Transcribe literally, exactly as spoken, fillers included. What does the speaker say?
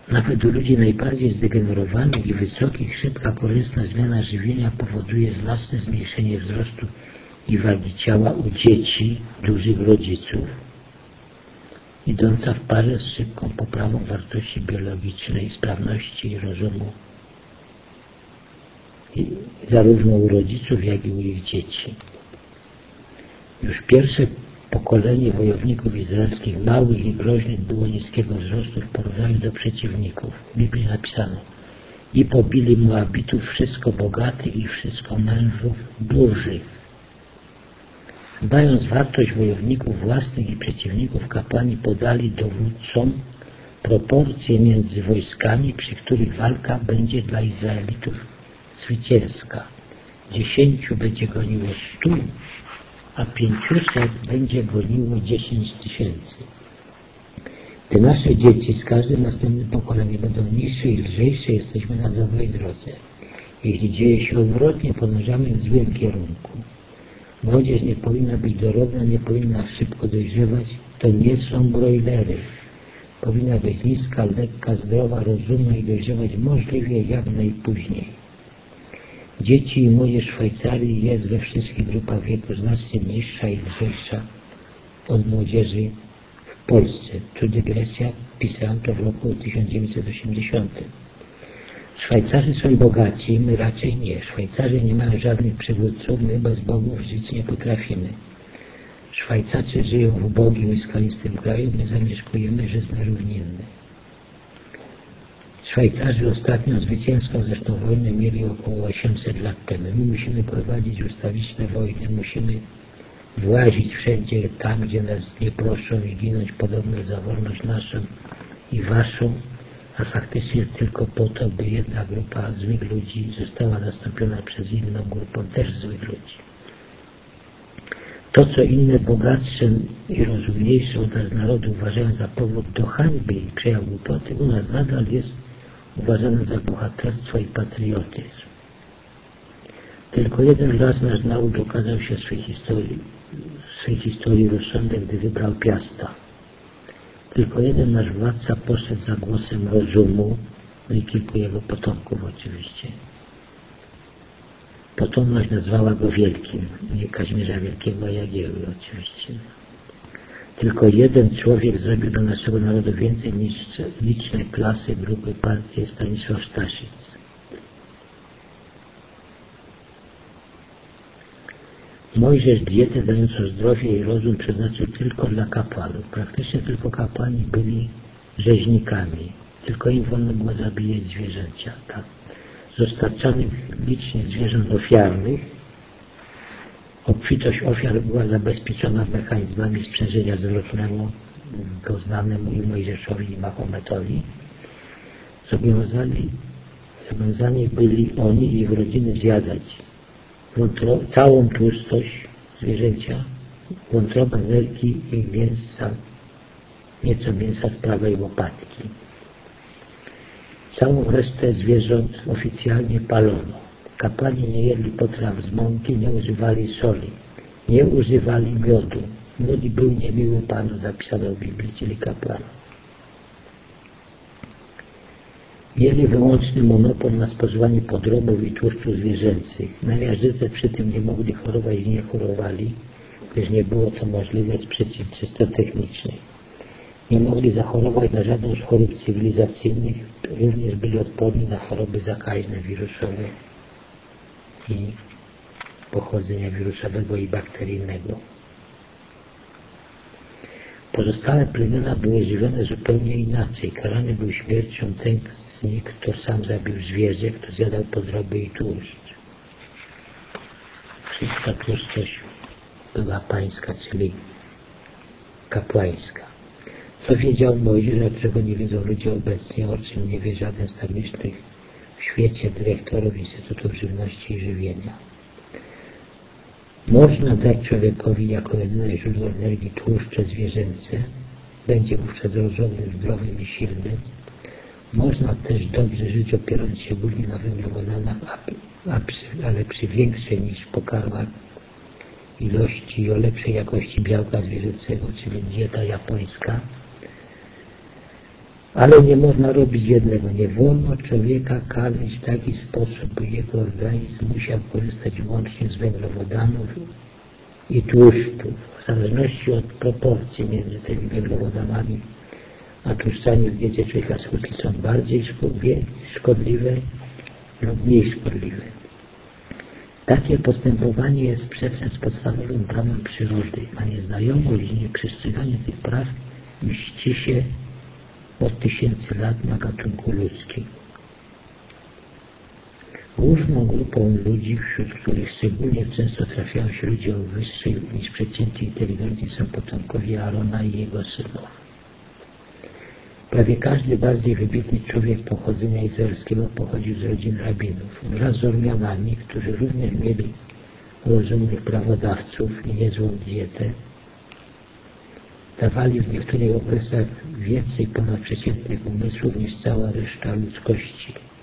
Nawet u ludzi najbardziej zdegenerowanych i wysokich szybka korzystna zmiana żywienia powoduje znaczne zmniejszenie wzrostu i wagi ciała u dzieci dużych rodziców, idąca w parze z szybką poprawą wartości biologicznej, sprawności rozumu i zarówno u rodziców, jak i u ich dzieci. Już pierwsze pokolenie wojowników izraelskich, małych i groźnych, było niskiego wzrostu w porównaniu do przeciwników. W Biblii napisano: i pobili Moabitów wszystko bogatych i wszystko mężów dużych. Dając wartość wojowników własnych i przeciwników, kapłani podali dowódcom proporcje między wojskami, przy których walka będzie dla Izraelitów zwycięska. Dziesięciu będzie goniło stu, a pięciuset będzie goniło dziesięć tysięcy. Gdy nasze dzieci z każdym następnym pokoleniem będą niższe i lżejsze, jesteśmy na dobrej drodze. Jeśli dzieje się odwrotnie, podążamy w złym kierunku. Młodzież nie powinna być dorodna, nie powinna szybko dojrzewać. To nie są brojlery. Powinna być niska, lekka, zdrowa, rozumna i dojrzewać możliwie jak najpóźniej. Dzieci i młodzież w Szwajcarii jest we wszystkich grupach wieku znacznie niższa i lżejsza od młodzieży w Polsce. Tu dygresja, pisałem to w roku tysiąc dziewięćset osiemdziesiątym. Szwajcarzy są bogaci, my raczej nie. Szwajcarzy nie mają żadnych przywódców, my bez bogów żyć nie potrafimy. Szwajcarzy żyją w ubogim i skalistym kraju, my zamieszkujemy żyzne równiny. Szwajcarzy ostatnią zwycięską zresztą wojnę mieli około osiemset lat temu. My musimy prowadzić ustawiczne wojny, musimy włazić wszędzie tam, gdzie nas nie proszą i ginąć podobno za wolność naszą i waszą, a faktycznie tylko po to, by jedna grupa złych ludzi została zastąpiona przez inną grupą też złych ludzi. To, co inne bogatsze i rozumniejsze od nas narody uważają za powód do hańby i przejaw głupoty, u nas nadal jest uważane za bohaterstwo i patriotyzm. Tylko jeden raz nasz naród okazał się w swej historii, w swej historii rozsądek, gdy wybrał Piasta. Tylko jeden nasz władca poszedł za głosem rozumu, no i kilku jego potomków oczywiście. Potomność nazwała go Wielkim, nie Kazimierza Wielkiego, a Jagieły oczywiście. Tylko jeden człowiek zrobił dla naszego narodu więcej niż liczne klasy, grupy, partie, Stanisław Staszic. Mojżesz dietę dającą zdrowie i rozum przeznaczył tylko dla kapłanów. Praktycznie tylko kapłani byli rzeźnikami. Tylko im wolno było zabijać zwierzęcia. Tak. Z dostarczanych licznie zwierząt ofiarnych obfitość ofiar była zabezpieczona mechanizmami sprzężenia zwrotnemu doznanemu i Mojżeszowi i Mahometowi. Zobowiązani, zobowiązani byli oni i ich rodziny zjadać wątro, całą tłustość zwierzęcia, wątrobę, nerki i mięsa, nieco mięsa z prawej łopatki. Całą resztę zwierząt oficjalnie palono. Kapłani nie jedli potraw z mąki, nie używali soli, nie używali miodu. Miód był niemiły Panu, zapisano w Biblii, czyli kapłanom. Mieli wyłączny monopol na spożywanie podrobów i tłuszczu zwierzęcych. Najjaźdźcy przy tym nie mogli chorować i nie chorowali, gdyż nie było to możliwe z przyczyn czysto technicznej. Nie mogli zachorować na żadną z chorób cywilizacyjnych, również byli odporni na choroby zakaźne, wirusowe i pochodzenia wirusowego i bakteryjnego. Pozostałe plemiona były żywione zupełnie inaczej. Karany był śmiercią ten z nich, kto sam zabił zwierzę, kto zjadał podroby i tłuszcz. Wszystka tłustość była pańska, czyli kapłańska. Co wiedział Mojżesz, a czego nie wiedzą ludzie obecnie, o czym nie wie żaden z tamtejszych w świecie dyrektorów Instytutów Żywności i Żywienia. Można dać człowiekowi jako jedyne źródło energii tłuszcze zwierzęce, będzie wówczas rozumnym, zdrowym i silnym. Można też dobrze żyć, opierając się głównie na węglowodanach, ale przy większej niż pokarmach ilości i o lepszej jakości białka zwierzęcego, czyli dieta japońska. Ale nie można robić jednego. Nie wolno człowieka karmić w taki sposób, by jego organizm musiał korzystać wyłącznie z węglowodanów i tłuszczów. W zależności od proporcji między tymi węglowodanami a tłuszczami w diecie człowieka skutki są bardziej szkodliwe lub mniej szkodliwe. Takie postępowanie jest sprzeczne z podstawowym prawem przyrody, a nieznajomość i nieprzestrzeganie tych praw mści się od tysięcy lat na gatunku ludzkim. Główną grupą ludzi, wśród których szczególnie często trafiają się ludzie o wyższej niż przeciętnej inteligencji, są potomkowie Aarona i jego synów. Prawie każdy bardziej wybitny człowiek pochodzenia izraelskiego pochodził z rodzin rabinów, wraz z Ormianami, którzy również mieli rozumnych prawodawców i niezłą dietę. Dawali w niektórych okresach więcej ponadprzeciętnych umysłów niż cała reszta ludzkości.